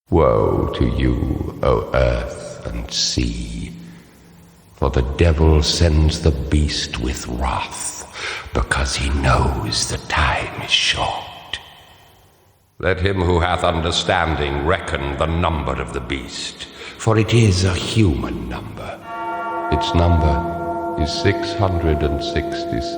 Woe to you, O earth and sea, for the devil sends the beast with wrath, because he knows the time is short. Let him who hath understanding reckon the number of the beast, for it is a human number. Its number is 666.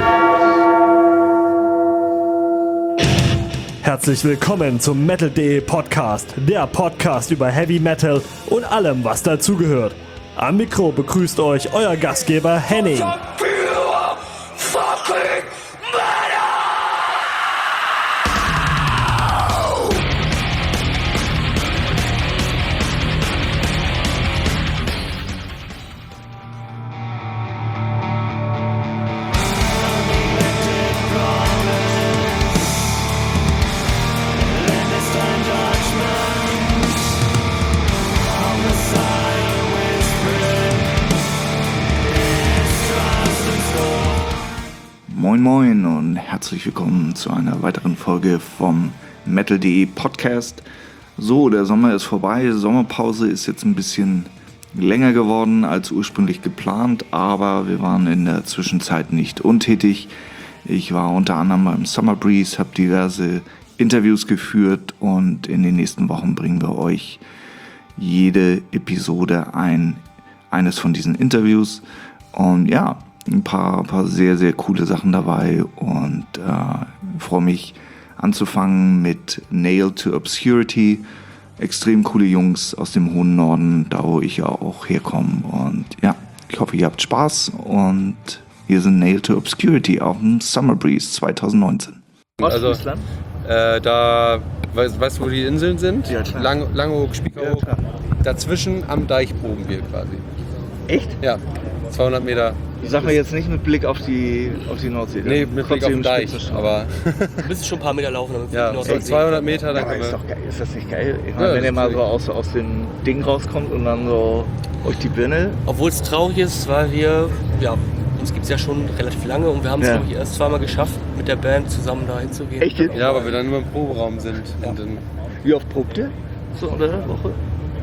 Herzlich willkommen zum Metal.de Podcast, der Podcast über Heavy Metal und allem, was dazugehört. Am Mikro begrüßt euch euer Gastgeber Henning. Moin Moin und herzlich willkommen zu einer weiteren Folge vom Metal.de Podcast. So, der Sommer ist vorbei, Sommerpause ist jetzt ein bisschen länger geworden als ursprünglich geplant, aber wir waren in der Zwischenzeit nicht untätig. Ich war unter anderem beim Summer Breeze, habe diverse Interviews geführt und in den nächsten Wochen bringen wir euch jede Episode eines von diesen Interviews. Und ja, ein paar sehr, sehr coole Sachen dabei und freue mich anzufangen mit Nailed to Obscurity. Extrem coole Jungs aus dem hohen Norden, da wo ich ja auch herkomme. Und ja, ich hoffe, ihr habt Spaß und hier sind Nailed to Obscurity auf dem Summer Breeze 2019. Ostfriesland? Da, weißt du, wo die Inseln sind? Ja, klar. Langeoog, Spiekeroog. Ja, klar. Dazwischen am Deich proben wir quasi. Echt? Ja, 200 Meter. Sag mal jetzt nicht mit Blick auf die Nordsee. Nee, mit Blick auf den Deich, aber Du müsstest schon ein paar Meter laufen, damit ja, so 200 Meter, dann Aber können ist wir... doch geil, ist das nicht geil? Ich meine, Ja, wenn ihr mal natürlich. so aus dem Ding rauskommt und dann so euch die Birne... Obwohl es traurig ist, weil wir, ja, uns gibt es ja schon relativ lange und wir haben es, Ja. glaube ich, erst zweimal geschafft, mit der Band zusammen da hinzugehen. Echt jetzt? Ja, weil wir dann nur im Proberaum sind. Und dann, Wie oft probt ihr? So unter der Woche?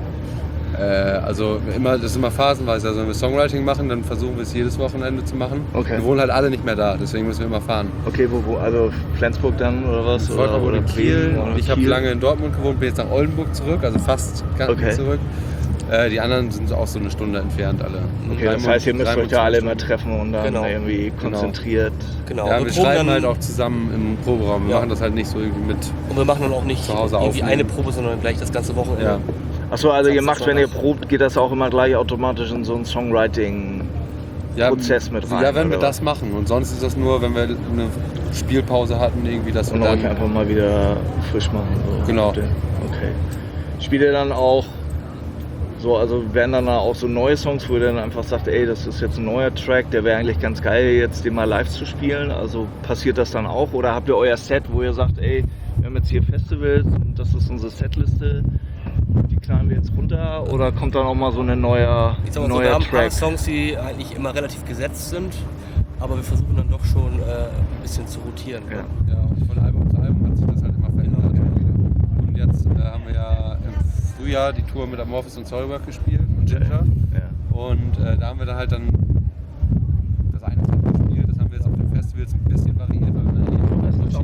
also das ist immer phasenweise. Also wenn wir Songwriting machen, dann versuchen wir es jedes Wochenende zu machen. Okay. Wir wohnen halt alle nicht mehr da, deswegen müssen wir immer fahren. Okay, wo? Also Flensburg dann oder was? Volker wohnt in Kiel. Bremen oder Ich habe Kiel? lange in Dortmund gewohnt, bin jetzt nach Oldenburg zurück, also fast ganz Okay. zurück. Die anderen sind auch so eine Stunde entfernt alle. Okay, das heißt, ihr müsst euch da alle mal treffen und dann Genau. irgendwie konzentriert... Genau. Ja, wir proben schreiben dann, halt auch zusammen im Proberaum. Wir Ja. machen das halt nicht so irgendwie mit. und wir machen dann auch nicht Zu Hause irgendwie aufnehmen. eine Probe, sondern gleich das ganze Wochenende. Ja. Achso, also ihr Samstag, macht, wenn ihr Sonntag. probt, geht das auch immer gleich automatisch in so einen Songwriting-Prozess mit rein? Ja, wenn wir oder das machen. Und sonst ist das nur, wenn wir eine Spielpause hatten, irgendwie, dass Und wir euch dann. einfach mal wieder frisch machen. So. Genau. Okay. Spielt ihr dann auch so, also werden dann auch so neue Songs, wo ihr dann einfach sagt, ey, das ist jetzt ein neuer Track, der wäre eigentlich ganz geil, jetzt den mal live zu spielen? Also passiert das dann auch? Oder habt ihr euer Set, wo ihr sagt, ey, wir haben jetzt hier Festivals und das ist unsere Setliste, die knallen wir jetzt runter? Oder kommt dann auch mal so ein neuer Ich sag mal so, wir haben ein paar Track? Songs, die eigentlich immer relativ gesetzt sind, aber wir versuchen dann doch schon ein bisschen zu rotieren. Ja. Ja, von Album zu Album hat sich das halt immer verändert. Und jetzt haben wir ja im Frühjahr die Tour mit Amorphis und Soilwork gespielt und Ginger. Ja. Und da haben wir dann halt das eine Set gespielt. Das haben wir jetzt auf den Festivals ein bisschen variiert, weil wir dann eben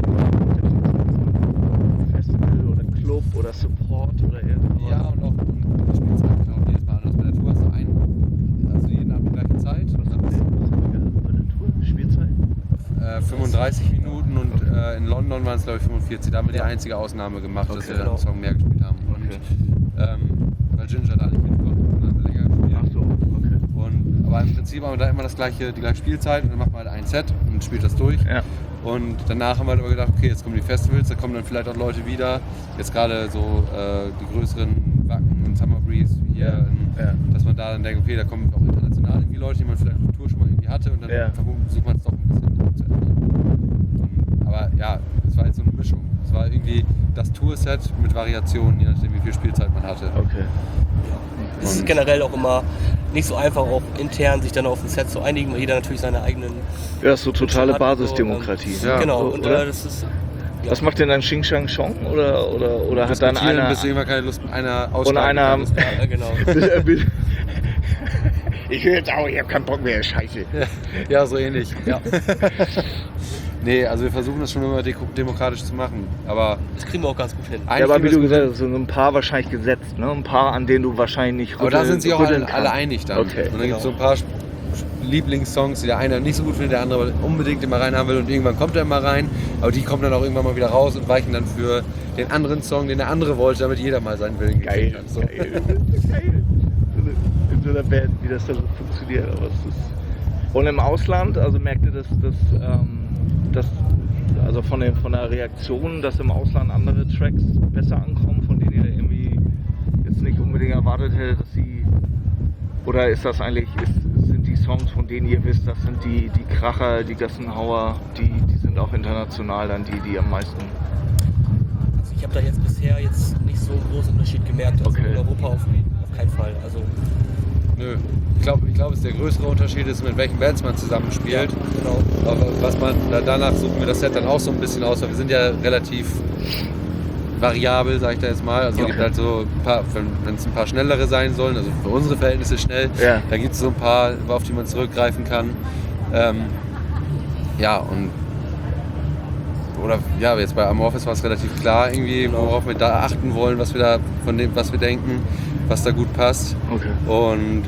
Festival oder Club oder Support oder irgendwas. ja, und auch du spielst einfach auch jedes Mal anders. Bei der Tour hast du also jeden Abend die gleiche Zeit. Und dann Bei der Tour? Spielzeit? 35 Minuten und in London waren es glaube ich 45. Da haben wir die einzige Ausnahme gemacht, dass wir genau. einen Song mehr gespielt haben. Und, Okay. weil Ginger da nicht mitkommt, dann haben wir länger gespielt. Ach so, okay. Aber im Prinzip haben wir da immer die gleiche Spielzeit und dann macht man halt ein Set und spielt das durch. Ja. Und danach haben wir halt aber gedacht, okay, jetzt kommen die Festivals, da kommen dann vielleicht auch Leute wieder. Jetzt gerade so die größeren Wacken und Summer Breeze wie hier, Ja. dass man da dann denkt, okay, da kommen auch international irgendwie Leute, die man vielleicht auf der Tour schon mal irgendwie hatte und dann Ja. versucht man es doch ein bisschen zu ändern. Aber ja, es war jetzt so eine Mischung. Es war irgendwie das Tourset mit Variationen, je nachdem wie viel Spielzeit man hatte. Okay. Es ist generell auch immer nicht so einfach, auch intern sich dann auf ein Set zu einigen, weil jeder natürlich seine eigenen... Ja, so totale hat, Basisdemokratie. Ja. Genau, So, und oder? das ist Was macht denn dann Xing Shang Chong? Oder hat dann einer... bis irgendwann keine Lust, einer aussteigen. Und einer... keine Lust mehr. Ja, genau. Ich höre jetzt auch, ich habe keinen Bock mehr, scheiße. Ja, so ähnlich. Ja. Nee, also wir versuchen das schon immer demokratisch zu machen. Aber Das kriegen wir auch ganz gut hin. Ja, aber wie du gesagt hast, so ein paar wahrscheinlich gesetzt, ne? Ein paar, an denen du wahrscheinlich nicht aber da sind sich auch rütteln alle einig dann. Okay. Und dann gibt es so ein paar Lieblingssongs, die der eine nicht so gut findet, der andere aber unbedingt immer reinhaben will und irgendwann kommt er immer rein. Aber die kommen dann auch irgendwann mal wieder raus und weichen dann für den anderen Song, den der andere wollte, damit jeder mal seinen Willen gekriegt hat. So. Geil. In so einer Band, wie das da so funktioniert. Aber es ist und im Ausland, also merkt ihr das also von der Reaktion, dass im Ausland andere Tracks besser ankommen, von denen ihr irgendwie jetzt nicht unbedingt erwartet hättet, dass sie... Oder ist das eigentlich, sind die Songs, von denen ihr wisst, das sind die Kracher, die Gassenhauer, die sind auch international dann die am meisten... Also ich habe da jetzt bisher nicht so einen großen Unterschied gemerkt. Also Okay. in Europa auf keinen Fall. Also Nö. Ich glaube, der größere Unterschied ist, mit welchen Bands man zusammenspielt. genau. Aber was man danach suchen wir das Set dann auch so ein bisschen aus, weil wir sind ja relativ variabel, sage ich da jetzt mal. Also es gibt halt so ein paar, wenn es ein paar schnellere sein sollen, also für unsere Verhältnisse schnell, Ja. da gibt es so ein paar, auf die man zurückgreifen kann. Ja, und oder ja, jetzt bei Amorphis war es relativ klar irgendwie, worauf wir da achten wollen, was wir da von dem, was wir denken, was da gut passt. Okay. Und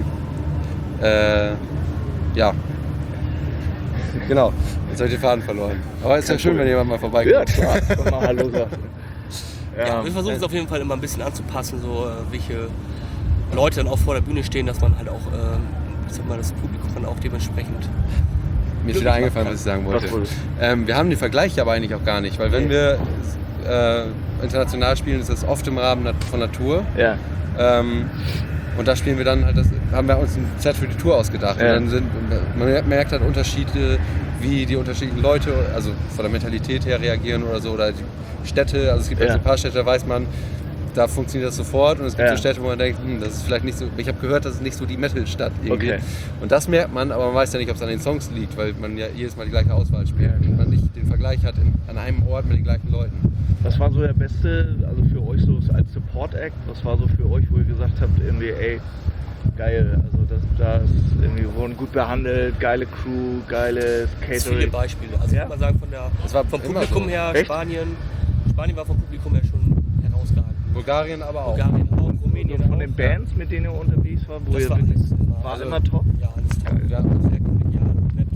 ja. Genau. Jetzt habe ich den Faden verloren. Aber es ist ja schön, wenn jemand mal vorbeikommt. Ja, klar. Mal Hallo sagen. Ja, wir versuchen es auf jeden Fall immer ein bisschen anzupassen, so welche Leute dann auch vor der Bühne stehen, dass man halt auch ich sag mal, das Publikum dann auch dementsprechend... Mir ist wieder eingefallen, was ich sagen wollte. Was wohl? Wir haben die Vergleiche aber eigentlich auch gar nicht, weil wenn wir international spielen, ist das oft im Rahmen von der Tour. Ja. Und da spielen wir dann halt, haben wir uns ein Set für die Tour ausgedacht. Ja. Und dann man merkt halt Unterschiede, wie die unterschiedlichen Leute, also von der Mentalität her reagieren oder so, oder die Städte, also es gibt Ja. so ein paar Städte, da weiß man, da funktioniert das sofort, und es gibt Ja. so Städte, wo man denkt, das ist vielleicht nicht so, ich habe gehört, das ist nicht so die Metal-Stadt irgendwie. Okay. Und das merkt man, aber man weiß ja nicht, ob es an den Songs liegt, weil man ja jedes Mal die gleiche Auswahl spielt und man nicht den Vergleich hat an einem Ort mit den gleichen Leuten. Was war so der beste, also für euch so als Support-Act, was war so für euch, wo ihr gesagt habt, irgendwie, ey, geil, also da ist irgendwie, wurden gut behandelt, geile Crew, geiles Es viele Catering. Beispiele. Also Ja. ich würde mal sagen, Das war vom immer Publikum so. her, Echt? Spanien war vom Publikum her schon herausragend. Bulgarien aber auch. Bulgarien auch, Rumänien Von auch. den Bands, mit denen ihr unterwegs war, wo Das ihr war wirklich, alles immer. war Also, immer top. Ja, alles top. Ja. Also der kollegial nett.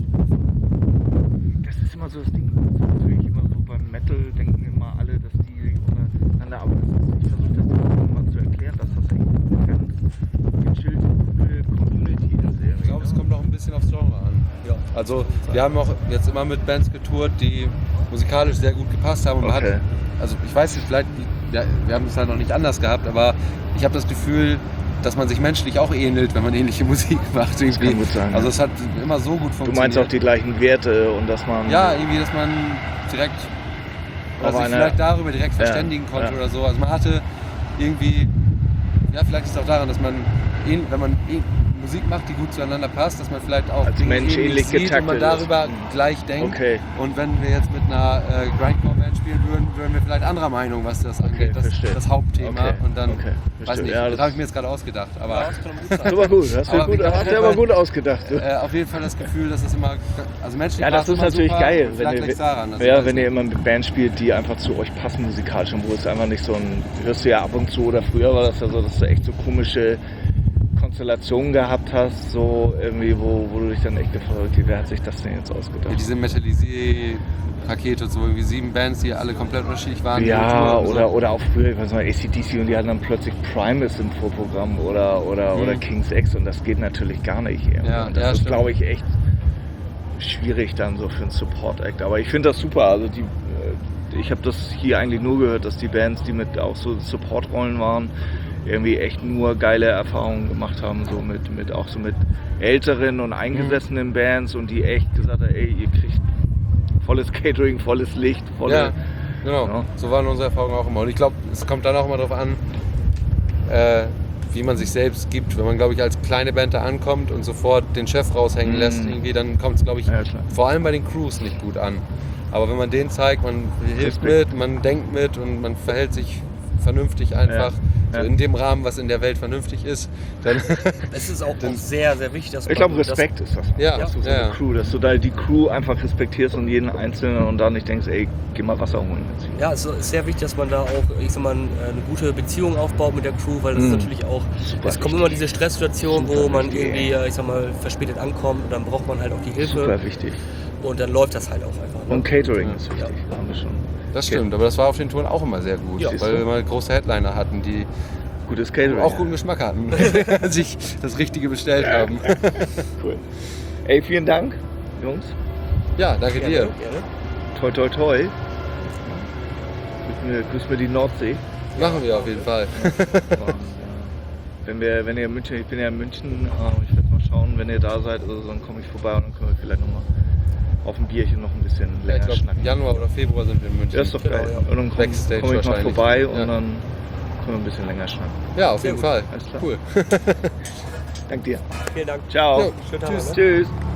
Das ist immer so das Ding, natürlich immer so beim Metal denken immer alle, dass die untereinander, aber ich versuche das immer mal zu erklären, dass das echt eine ganz gechillte, coole Community ist. Ich glaube, es kommt noch ein bisschen aufs Genre an. Ja. Also wir haben auch jetzt immer mit Bands getourt, die musikalisch sehr gut gepasst haben. Und man Okay. hat, also ich weiß nicht, vielleicht, wir haben es halt noch nicht anders gehabt, aber ich habe das Gefühl, dass man sich menschlich auch ähnelt, wenn man ähnliche Musik macht. Irgendwie. kann gut sein, Also ja. es hat immer so gut Du funktioniert. meinst auch die gleichen Werte und dass man... Ja, irgendwie, dass man direkt, Aber sich eine- vielleicht darüber direkt Ja, verständigen konnte ja. oder so. Also man hatte irgendwie, ja, vielleicht ist es auch daran, dass man, wenn man Musik macht, die gut zueinander passt, dass man vielleicht auch Als Dinge Mensch ähnlich sieht und man getaktet ist. darüber gleich denkt. Okay. Und wenn wir jetzt mit einer Grindcore-Band spielen würden, wären wir vielleicht anderer Meinung, was das angeht. Das ist verstehe. das Hauptthema. Okay, Und dann, okay, weiß verstehe. nicht, Ja, das das- habe ich mir jetzt gerade ausgedacht. Aber Ja, das kann gut sein. Das war gut, hast Aber du gut, wir- hast du aber gut ausgedacht. auf jeden Fall das Gefühl, dass es immer, also menschlich Ja, das passt ist immer natürlich super, geil, und vielleicht liegt's daran. Also ja, weiß wenn ihr nicht. immer mit Bands spielt, die einfach zu euch passen musikalisch und wo es einfach nicht so ein, hörst du ja ab und zu, oder früher war das ja so, dass du echt so komische Konstellationen gehabt hast, so irgendwie, wo du dich dann echt gefragt hast, wer hat sich das denn jetzt Ja, ausgedacht? diese Metalisier-Pakete, so irgendwie 7 Bands, die alle komplett unterschiedlich waren. Ja, die Tour und so. oder auch früher, ich weiß nicht, AC/DC und die hatten dann plötzlich Primus im Vorprogramm oder King's X und das geht natürlich gar nicht. Irgendwie. Ja, und das ja, ist, stimmt. glaube ich, echt schwierig dann so für einen Support-Act. Aber ich finde das super. Also ich habe das hier eigentlich nur gehört, dass die Bands, die mit auch so Support-Rollen waren, irgendwie echt nur geile Erfahrungen gemacht haben, so mit älteren und eingesessenen Bands und die echt gesagt haben, ey, ihr kriegt volles Catering, volles Licht, Ja, genau. Ja. So waren unsere Erfahrungen auch immer. Und ich glaube, es kommt dann auch immer darauf an, wie man sich selbst gibt. Wenn man, glaube ich, als kleine Band da ankommt und sofort den Chef raushängen lässt, irgendwie, dann kommt es, glaube ich, Ja, klar. vor allem bei den Crews nicht gut an. Aber wenn man denen zeigt, man hilft mit, man denkt mit und man verhält sich vernünftig einfach, so in dem Rahmen, was in der Welt vernünftig ist, dann... Es ist auch sehr, sehr wichtig, dass man... Ich glaube, Respekt ist das. Ja, dass du so eine Crew, dass du da die Crew einfach respektierst und jeden Einzelnen und da nicht denkst, ey, geh mal Wasser holen jetzt. Ja, es ist sehr wichtig, dass man da auch, ich sag mal, eine gute Beziehung aufbaut mit der Crew, weil das ist natürlich auch, es kommen immer diese Stresssituationen, wo man irgendwie, ich sag mal, verspätet ankommt und dann braucht man halt auch die Hilfe. Super wichtig. Und dann läuft das halt auch einfach. Ne? Und Catering ist wichtig, haben wir schon. Das stimmt, aber das war auf den Touren auch immer sehr gut, weil wir mal große Headliner hatten, die gutes Catering auch guten Geschmack hatten, sich das Richtige bestellt haben. Cool. Ey, vielen Dank, Jungs. Ja, danke dir. Gerne. Toi, toi, toi. Grüß mir die Nordsee. Machen wir auf jeden Fall. Wenn ihr in München, ich bin ja in München, ich werde mal schauen, wenn ihr da seid, also dann komme ich vorbei und dann können wir vielleicht nochmal auf ein Bierchen noch ein bisschen länger ich glaube, schnacken. Januar oder Februar sind wir in München. Ja, ist doch geil. Genau, ja. Und dann komme Backstage komm ich mal wahrscheinlich. vorbei und Ja. dann können wir ein bisschen länger schnacken. Ja, auf jeden Fall. Alles klar. Cool. Dank dir. Vielen Dank. Ciao. Jo, Schönen Tag noch, ne? Tschüss.